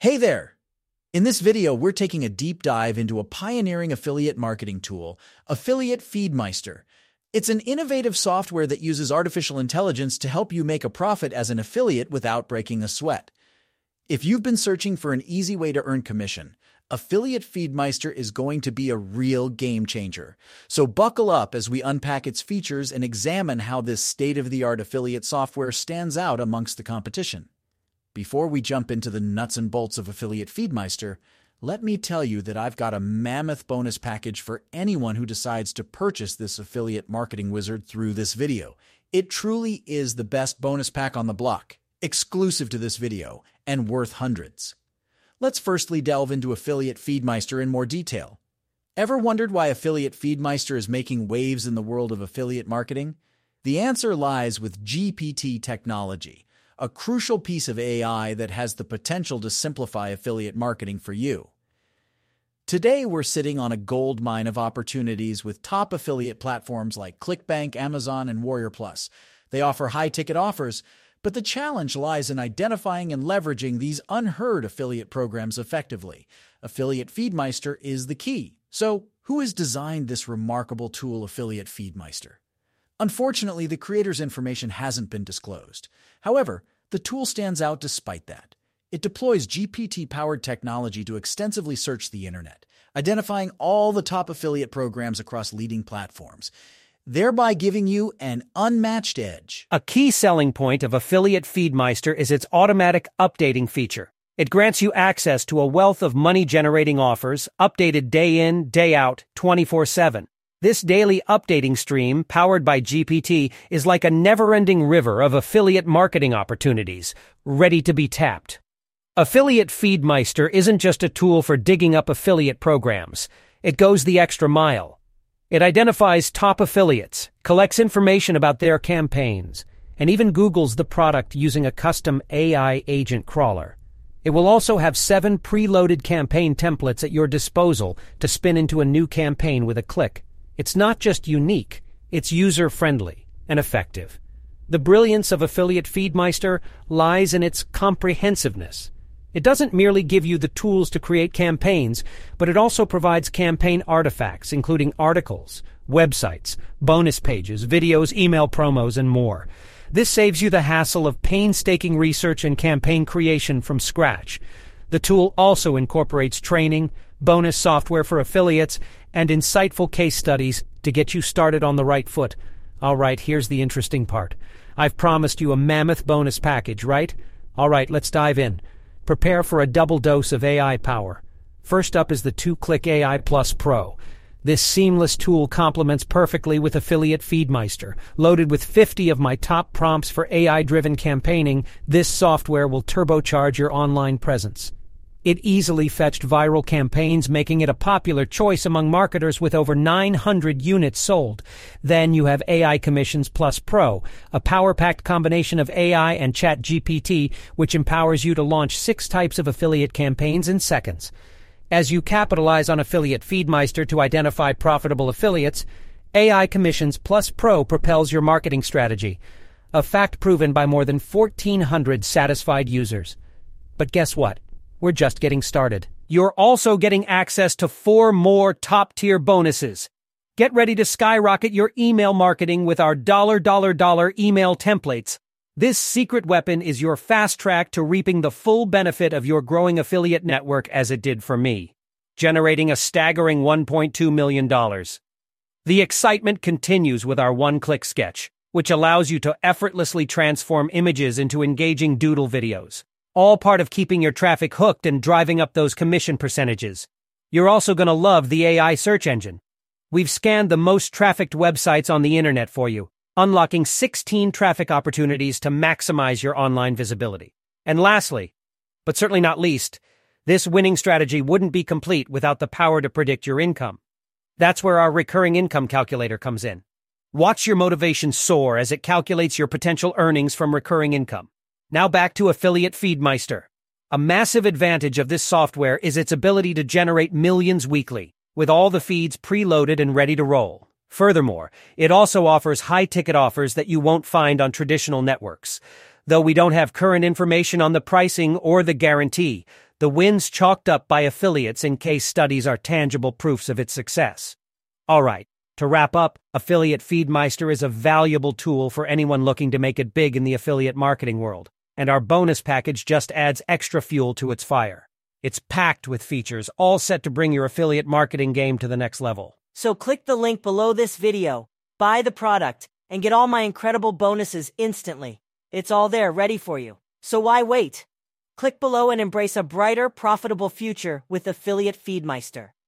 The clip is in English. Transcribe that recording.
Hey there! In this video, we're taking a deep dive into a pioneering affiliate marketing tool, Affiliate Feedmeister. It's an innovative software that uses artificial intelligence to help you make a profit as an affiliate without breaking a sweat. If you've been searching for an easy way to earn commission, Affiliate Feedmeister is going to be a real game changer. So buckle up as we unpack its features and examine how this state-of-the-art affiliate software stands out amongst the competition. Before we jump into the nuts and bolts of Affiliate Feedmeister, let me tell you that I've got a mammoth bonus package for anyone who decides to purchase this affiliate marketing wizard through this video. It truly is the best bonus pack on the block, exclusive to this video, and worth hundreds. Let's firstly delve into Affiliate Feedmeister in more detail. Ever wondered why Affiliate Feedmeister is making waves in the world of affiliate marketing? The answer lies with GPT technology, a crucial piece of AI that has the potential to simplify affiliate marketing for you. Today, we're sitting on a gold mine of opportunities with top affiliate platforms like ClickBank, Amazon, and Warrior Plus. They offer high-ticket offers, but the challenge lies in identifying and leveraging these unheard affiliate programs effectively. Affiliate Feedmeister is the key. So, who has designed this remarkable tool, Affiliate Feedmeister? Unfortunately, the creator's information hasn't been disclosed. However, the tool stands out despite that. It deploys GPT-powered technology to extensively search the internet, identifying all the top affiliate programs across leading platforms, thereby giving you an unmatched edge. A key selling point of Affiliate Feedmeister is its automatic updating feature. It grants you access to a wealth of money-generating offers, updated day in, day out, 24/7. This daily updating stream, powered by GPT, is like a never-ending river of affiliate marketing opportunities, ready to be tapped. Affiliate Feedmeister isn't just a tool for digging up affiliate programs. It goes the extra mile. It identifies top affiliates, collects information about their campaigns, and even Googles the product using a custom AI agent crawler. It will also have 7 preloaded campaign templates at your disposal to spin into a new campaign with a click. It's not just unique, it's user-friendly and effective. The brilliance of Affiliate Feedmeister lies in its comprehensiveness. It doesn't merely give you the tools to create campaigns, but it also provides campaign artifacts, including articles, websites, bonus pages, videos, email promos, and more. This saves you the hassle of painstaking research and campaign creation from scratch. The tool also incorporates training, bonus software for affiliates, and insightful case studies to get you started on the right foot. All right, here's the interesting part. I've promised you a mammoth bonus package, right? All right, let's dive in. Prepare for a double dose of AI power. First up is the 2-Click AI Plus Pro. This seamless tool complements perfectly with Affiliate Feedmeister. Loaded with 50 of my top prompts for AI-driven campaigning, this software will turbocharge your online presence. It easily fetched viral campaigns, making it a popular choice among marketers with over 900 units sold. Then you have AI Commissions Plus Pro, a power-packed combination of AI and ChatGPT, which empowers you to launch 6 types of affiliate campaigns in seconds. As you capitalize on Affiliate Feedmeister to identify profitable affiliates, AI Commissions Plus Pro propels your marketing strategy, a fact proven by more than 1,400 satisfied users. But guess what? We're just getting started. You're also getting access to 4 more top-tier bonuses. Get ready to skyrocket your email marketing with our email templates. This secret weapon is your fast track to reaping the full benefit of your growing affiliate network as it did for me, generating a staggering $1.2 million. The excitement continues with our one-click sketch, which allows you to effortlessly transform images into engaging doodle videos. All part of keeping your traffic hooked and driving up those commission percentages. You're also going to love the AI search engine. We've scanned the most trafficked websites on the internet for you, unlocking 16 traffic opportunities to maximize your online visibility. And lastly, but certainly not least, this winning strategy wouldn't be complete without the power to predict your income. That's where our recurring income calculator comes in. Watch your motivation soar as it calculates your potential earnings from recurring income. Now back to Affiliate Feedmeister. A massive advantage of this software is its ability to generate millions weekly, with all the feeds preloaded and ready to roll. Furthermore, it also offers high-ticket offers that you won't find on traditional networks. Though we don't have current information on the pricing or the guarantee, the wins chalked up by affiliates in case studies are tangible proofs of its success. Alright, to wrap up, Affiliate Feedmeister is a valuable tool for anyone looking to make it big in the affiliate marketing world, and our bonus package just adds extra fuel to its fire. It's packed with features, all set to bring your affiliate marketing game to the next level. So click the link below this video, buy the product, and get all my incredible bonuses instantly. It's all there ready for you. So why wait? Click below and embrace a brighter, profitable future with Affiliate Feedmeister.